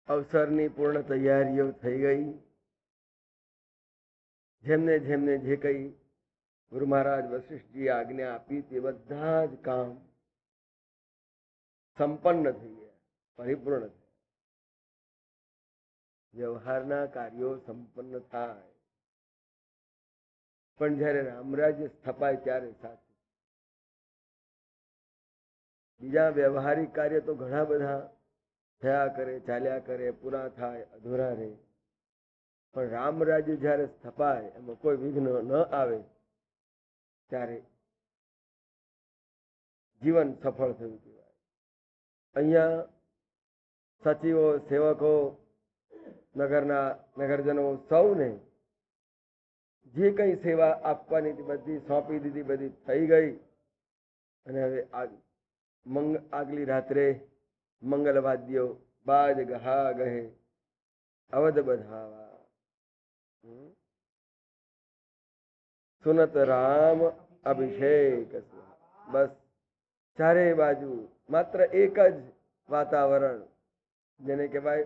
અવસરની પૂર્ણ તૈયારીઓ થઈ ગઈ. જેમને જેમને જે કંઈ ગુરુ મહારાજ વશિષ્ઠજીએ આજ્ઞા આપી તે બધા જ કામ સંપન્ન થઈ ગયા, પરિપૂર્ણ થયા. વ્યવહારના કાર્યો સંપન્ન થાય, પણ જ્યારે રામરાજ્ય સ્થપાય ત્યારે સાચું. બીજા વ્યવહારિક કાર્ય તો ઘણા બધા થયા કરે, ચાલ્યા કરે, પૂરા થાય, અધૂરા રહે. પણ રામ રાજ્ય જ્યારે સ્થપાય, એમાં કોઈ વિઘ્ન ન આવે, ત્યારે જીવન સફળ થયું કહેવાય. અહીંયા સચિવો, સેવકો, નગરજનો સૌને જે કંઈ સેવા આપવાની બધી સોંપી દીધી, બધી થઈ ગઈ. અને હવે આગલી રાત્રે મંગલવાદ્યો બાજ ગહા ગહે અવધ બધાવા, સુનત રામ અભિષેક. બસ ચારે બાજુ માત્ર એક જ વાતાવરણ, જેને કહેવાય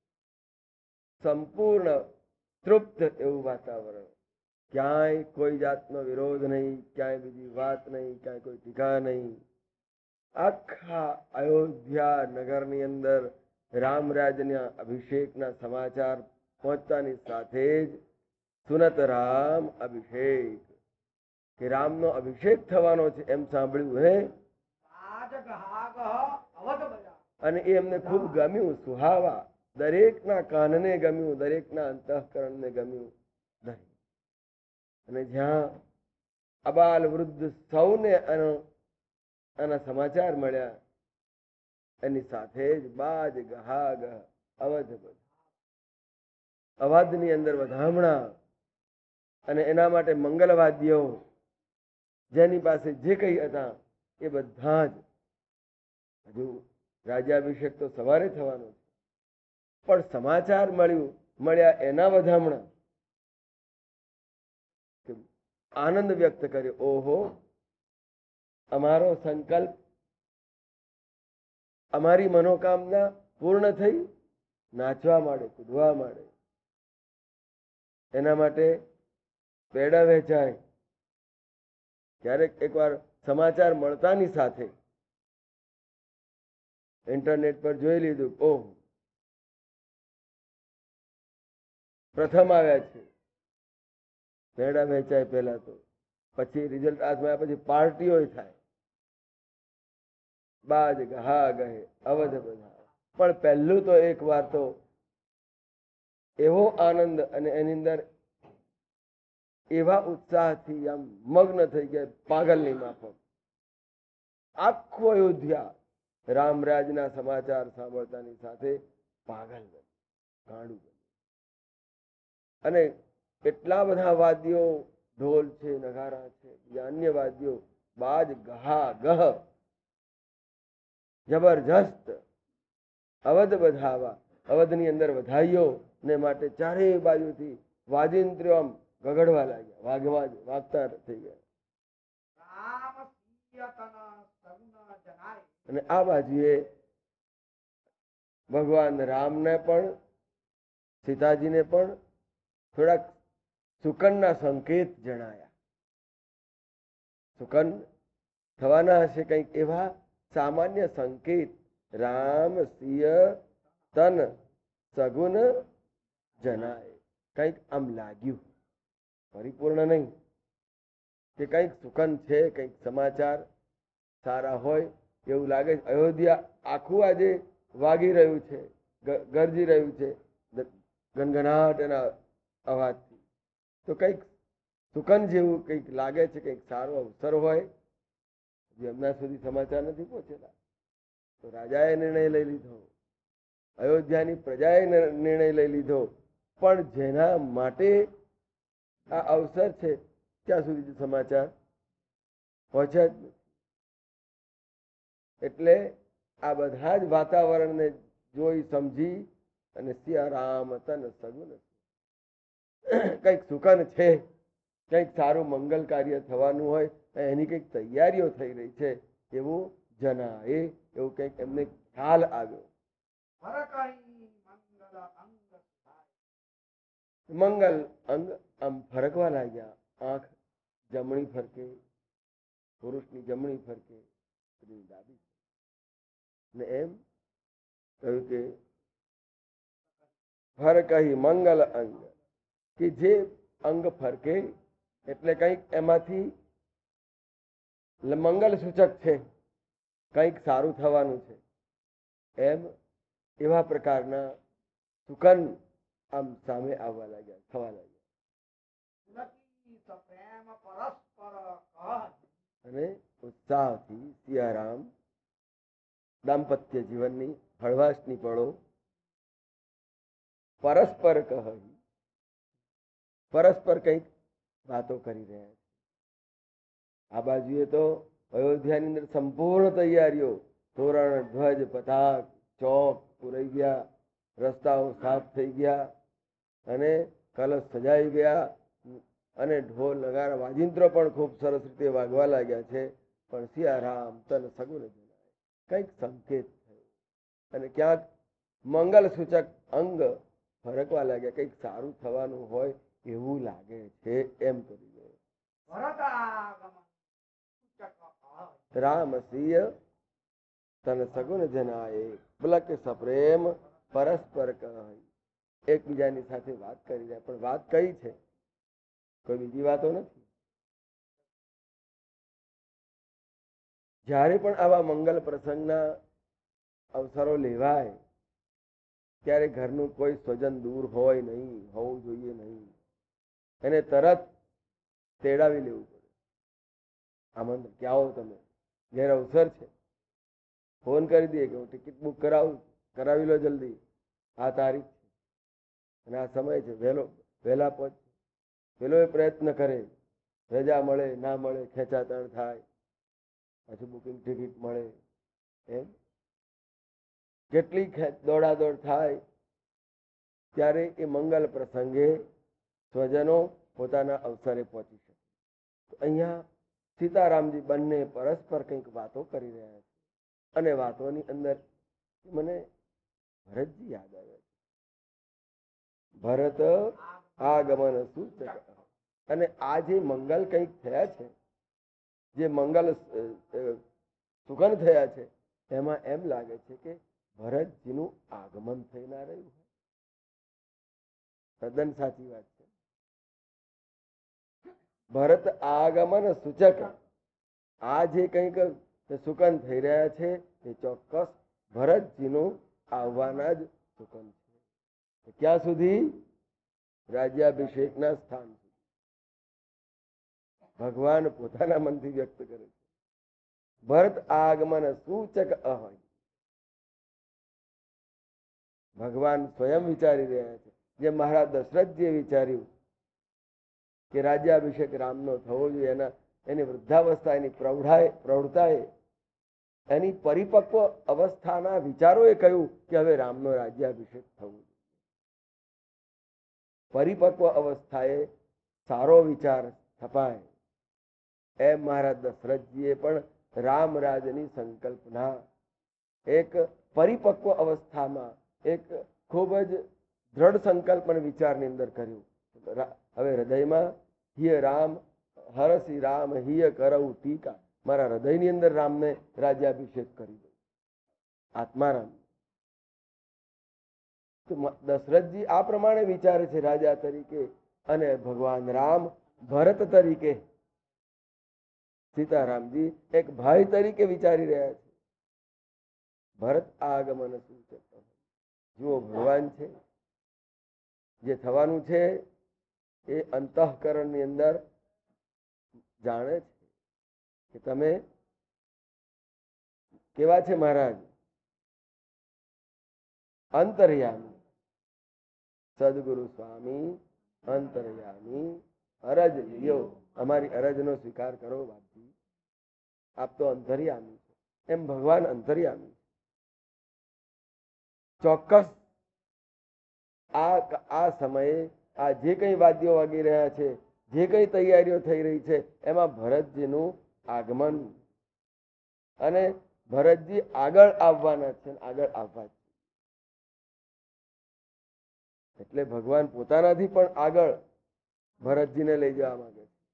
સંપૂર્ણ તૃપ્ત એવું વાતાવરણ. ક્યાંય કોઈ જાતનો વિરોધ નહીં, ક્યાંય બીજી વાત નહીં, ક્યાંય કોઈ ટીકા નહીં. આખા અયોધ્યા નગરની અંદર રામરાજના અભિષેકના સમાચાર પહોંચતાની સાથે જ સુનત રામ અભિષેક, કે રામનો અભિષેક થવાનો છે એમ સાંભળ્યું. હે અને એ એમને ખૂબ ગમ્યું, સુહાવા. દરેકના કાનને ગમ્યું, દરેકના અંતઃકરણને ગમ્યું. અને જ્યાં અબાલ વૃદ્ધ સૌને આના સમાચાર મળ્યા, એની સાથે જ બાજ ગહા ગહ અવધ. અવધની અંદર વધામણા અને એના માટે મંગલવાદ્યો, જેની પાસે જે કંઈ હતા એ બધા જ. હજુ રાજ્યાભિષેક તો સવારે થવાનો છે, પણ સમાચાર મળ્યા એના વધામણા, આનંદ વ્યક્ત કર્યો. ઓહો, અમારો સંકલ્પ, અમારી મનોકામના પૂર્ણ થઈ, નાચવા માંડે, કૂદવા માંડે. એના માટે પેડા વહેંચાય. ક્યારેક એકવાર સમાચાર મળતાની સાથે ઇન્ટરનેટ પર જોઈ લીધું, ઓહ પ્રથમ આવ્યા છે, પેડા વહેંચાય પહેલા તો, પછી રિઝલ્ટ હાથમાં આવ્યા, પછી પાર્ટીઓ થાય. બાજ ગહા ગહે અવધ બધા. પણ પહેલું તો એક વાર તો એવો આનંદ, અને એની અંદર એવા ઉત્સાહથી આમ મગ્ન થઈ ગયા, પાગલની માફક. આખું અયોધ્યા રામરાજના સમાચાર સાંભળતાની સાથે પાગલ બન્યું, ગાંડું બન્યું. અને એટલા બધા વાદ્યો, ઢોલ છે, નગારા છે, બીજા અન્ય વાદ્યો, બાજ ગહા ગહ જબરજસ્ત અવધ બધાવા. અવધની અંદર વધાઈઓ ને માટે ચારે બાજુથી વાજિંત્રીઓ આમ ગગડવા લાગ્યા, વાગતા થઈ ગયા. અને આ બાજુએ ભગવાન રામને પણ, સીતાજીને પણ થોડાક સુકનના સંકેત જણાયા. સુકન થવાના હશે કંઈક એવા સામાન્ય સંકેત. રામ સિય તન સગુન જનાય. કંઈક આમ લાગ્યું, પરિપૂર્ણ નહીં, કે કંઈક સુકન છે, કંઈક સમાચાર સારા હોય એવું લાગે. અયોધ્યા આખું આજે વાગી રહ્યું છે, ગરજી રહ્યું છે ગણગણાટ એના અવાજથી. તો કંઈક સુકન જેવું કંઈક લાગે છે, કંઈક સારો અવસર હોય. એમના સુધી સમાચાર નથી પહોંચેલા. તો રાજાએ નિર્ણય લઈ લીધો, અયોધ્યાની પ્રજાએ નિર્ણય લઈ લીધો, પણ જેના માટે આ અવસર છે ત્યાં સુધી સમાચાર પહોંચ્યા જ નથી. એટલે આ બધા જ વાતાવરણને જોઈ સમજી અને સિયારામ તન સગુન, કંઈક સુકન છે, કંઈક સારું મંગલ કાર્ય થવાનું હોય, એની કંઈક તૈયારીઓ થઈ રહી છે એવું જનાએ, એવું કંઈક એમને ખ્યાલ આવ્યો. મંગલ અંગ આમ ફરકવા લાગ્યા. આંખ જમણી ફરકે, પુરુષની જમણી ફરકે, સ્ત્રીની ડાબી. ને એમ કહ્યું કે ફરકહી મંગલ અંગ, કે જે અંગ ફરકે એટલે કંઈક એમાંથી મંગલ સૂચક છે, કંઈક સારું થવાનું છે. એમ એવા પ્રકારના સુકન આમ સામે આવવા લાગ્યા, થવા લાગ્યા. અને ઉત્સાહથી સિયારામ દાંપત્ય જીવનની હળવાશની પળો પરસ્પર કહી, પરસ્પર કંઈક વાતો કરી રહ્યા છે. આ બાજુએ તો અયોધ્યાની અંદર સંપૂર્ણ તૈયારીઓ, તોરણ, ધ્વજ, પતાક, ચોક પુરાઈ ગયા, રસ્તાઓ સાફ થઈ ગયા અને કલશ સજાઈ ગયા અને ઢોલ નગારા વાજિંત્રો પણ ખૂબ સરસ રીતે વાગવા લાગ્યા છે. પણ સિયારામ તન સગુન જણાય, કંઈક સંકેત થયો અને ક્યાંક મંગલ સૂચક અંગ ફરકવા લાગ્યા, કંઈક સારું થવાનું હોય એવું લાગે છે. એમ કરી રામ સિય તન સગુન જનાય, બલક સપ્રેમ પરસ્પર કહી. એકબીજાની સાથે વાત કરી રહ્યા, પણ વાત કઈ છે? કોઈ બીજી વાતો નથી. જ્યારે પણ આવા મંગલ પ્રસંગના અવસરો લેવાય ત્યારે ઘરનું કોઈ સ્વજન દૂર હોય નહીં, હોવું જોઈએ નહીં. એને તરત તેડાવી લેવું પડે. આમંત્રણ કે આવો, તમે ઘેર અવસર છે, ફોન કરી દઈએ કે હું ટિકિટ બુક કરાવું, કરાવી લો જલ્દી, આ તારીખ છે અને આ સમય છે, વહેલા પહોંચ. પેલો એ પ્રયત્ન કરે, રજા મળે ના મળે, ખેંચાતાણ થાય, પછી બુકિંગ ટિકિટ મળે. એમ કેટલી દોડાદોડ થાય ત્યારે એ મંગલ પ્રસંગે સ્વજનો પોતાના અવસરે પહોંચી શકે. અહીંયા સીતારામજી બંને પરસ્પર કંઈક વાતો કરી રહ્યા છે અને વાતોની અંદર મને ભરતજી યાદ આવે છે. ભરત આગમન સૂચક. અને આ જે મંગલ કંઈક થયા છે, જે મંગલ સુગન થયા છે, એમાં એમ લાગે છે કે ભરતજીનું આગમન થઈ ના રહ્યું હોય. તદ્દન સાચી વાત છે. ભરત આગમન સૂચક. આ જે કંઈક સુકન થઈ રહ્યા છે એ ચોક્કસ ભરતજીનું આવવાના જ સુકન છે. ક્યાં સુધી? રાજ્યાભિષેકના સ્થાન સુધી. ભગવાન પોતાના મનથી વ્યક્ત કરે છે. ભરત આગમન સૂચક અહય. ભગવાન સ્વયં વિચારી રહ્યા છે, જે મહારાજ દશરથજીએ વિચાર્યું કે રાજ્યાભિષેક રામનો થવો જોઈએ, એની વૃદ્ધાવસ્થા, એની પ્રૌઢતાએ, એની પરિપક્વ અવસ્થાના વિચારોએ કહ્યું કે હવે રામનો રાજ્યાભિષેક થવો જોઈએ. પરિપક્વ અવસ્થાએ સારો વિચાર સ્થપાય. એમ મહારાજ દશરથજીએ પણ રામરાજની સંકલ્પના એક પરિપક્વ અવસ્થામાં એક ખૂબ જ દ્રઢ સંકલ્પ અને વિચારની અંદર કર્યું. હવે હૃદયમાં હિય રામ હરસી રામ હિય કરવું ટીકા, મારા હૃદયની અંદર રામને રાજ્યાભિષેક કરી દો, આત્મારામ. દશરથજી આ પ્રમાણે વિચારે છે રાજા તરીકે, અને ભગવાન રામ ભરત તરીકે, સીતારામજી એક ભાઈ તરીકે વિચારી રહ્યા છે. ભરત આગમન સૂચક. જુઓ, ભગવાન છે, જે થવાનું છે એ અંતઃકરણની અંદર જાણે છે કે તમે કેવા છે મહારાજ. અંતર્યામી સદગુરુ સ્વામી અંતર્યામી, અરજ લ્યો, અમારી અરજનો સ્વીકાર કરો બાપજી, આપ તો અંતર્યામી છો. એમ ભગવાન અંતર્યામી. ચોક્કસ આ સમયે આ જે કંઈ વાદ્યો વાગી રહ્યા છે, જે કંઈ તૈયારીઓ થઈ રહી છે, એમાં ભરતજીનું આગમન અને ભરતજી આગળ આવવાના છે, આગળ આવવા. એટલે ભગવાન પોતાનાથી પણ આગળ ભરતજીને લઈ જવા માંગે છે.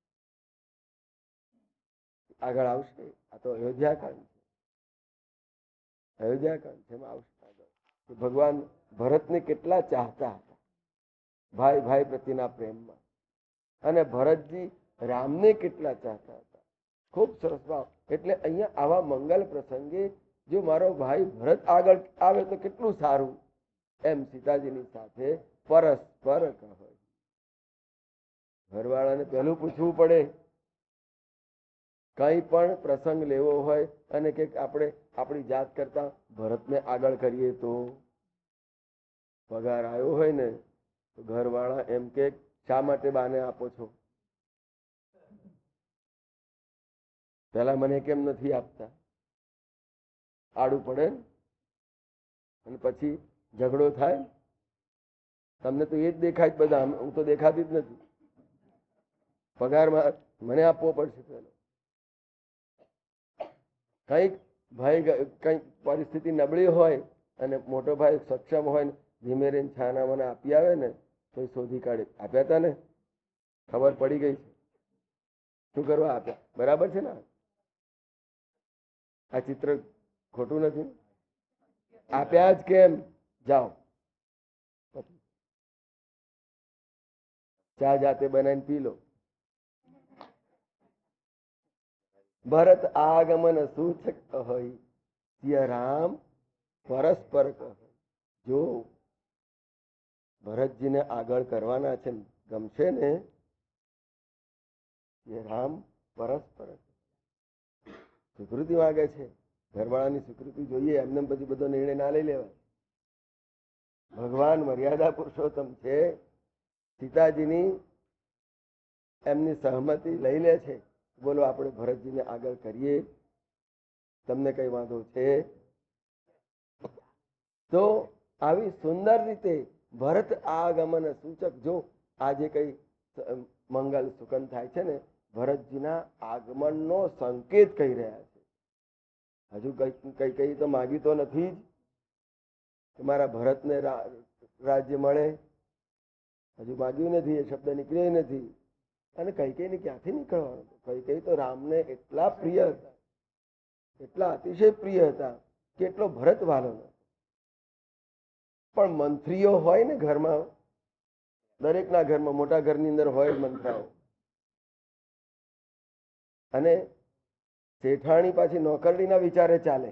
આગળ આવશે. આ તો અયોધ્યાકાંડ છે. અયોધ્યાકાંડ છે, એમાં આવશે આગળ. ભગવાન ભરતને કેટલા ચાહતા હતા ભાઈ ભાઈ પ્રત્યેના પ્રેમમાં, અને ભરતજી રામને કેટલા ચાહતા હતા. ખૂબ સરસ ભાવ. એટલે અહીંયા આવા મંગલ પ્રસંગે જો મારો ભાઈ ભરત આગળ આવે તો કેટલું સારું, એમ સીતાજીની સાથે પરસ્પર કહે. ઘરવાળાને પહેલું પૂછવું પડે, કઈ પણ પ્રસંગ લેવો હોય અને કે આપણે આપણી જાત કરતા ભરતને આગળ કરીએ તો પગાર આવ્યો હોય ને તો ઘરવાળા એમ કે શા માટે બાને આપો છો, પેલા મને કેમ નથી આપતા, આડું પડે અને પછી ઝઘડો થાય. તમને તો એ જ દેખાય બધા, હું તો દેખાતી જ નથી. પગારમાં મને આપવો પડશે પેલો. કઈક ભાઈ કઈક પરિસ્થિતિ નબળી હોય અને મોટો ભાઈ સક્ષમ હોય ને ધીમે રહીને છાના મને આપી આવે ને તો શોધી કાઢે, આપ્યા હતા ને, ખબર પડી ગઈ છે, શું કરવા આપ્યા. બરાબર છે ને? આ ચિત્ર ખોટું નથી. આપ્યા જ કેમ, જાઓ ચા જાતે બનાવીને પી લો. ભરત આગમન સૂચક હોય, સિય રામ પરસ્પર કહે. જો ભરતજીને આગળ કરવાના છે, ગમશે ને, એ રામ પરસ્પર સ્વીકૃતિ માગે છે. ઘરવાળાની સ્વીકૃતિ જોઈએ, એમને પછી બધો નિર્ણય ના લઈ લેવાય. ભગવાન મર્યાદા પુરુષોત્તમ છે. સીતાજીની એમની સહમતિ લઈ લે છે. બોલો આપણે ભરતજીને આગળ કરીએ, તમને કઈ વાંધો છે? તો આવી સુંદર રીતે ભરત આગમન સૂચક, જો આજે કઈ મંગલ સુકન થાય છે ને, ભરતજીના આગમનનો સંકેત કહી રહ્યા છે. હજુ કઈ કઈ તો માગ્યું તો નથી જ કે મારા ભરતને રાજ્ય મળે, હજુ માગ્યું નથી, એ શબ્દ નીકળ્યો નથી. અને કઈ ને ક્યાંથી નીકળવાનું? કઈ તો રામને એટલા પ્રિય હતા, એટલા અતિશય પ્રિય હતા કે એટલો ભરત વાલો હતો. પણ મંત્રીઓ હોય ને ઘરમાં, દરેકના ઘરમાં, મોટા ઘરની અંદર હોય મંત્રાઓ, અને શેઠાણી પાછી નોકરડીના વિચારે ચાલે.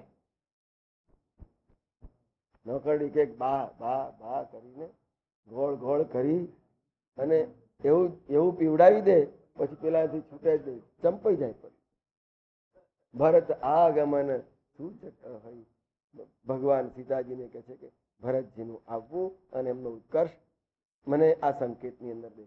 નોકરડી કે બા બા બા કરીને ગોળ ગોળ કરી અને એવું એવું પીવડાવી દે, પછી પેલાથી છૂટે જ નહીં, ચંપાઈ જાય. પણ ભરત આગમન સૂચક હોય. ભગવાન સીતાજીને કહે છે કે ભરતજીનું આવવું અને એમનો ઉત્કર્ષ મને આ સંકેતની અંદર દેખાય.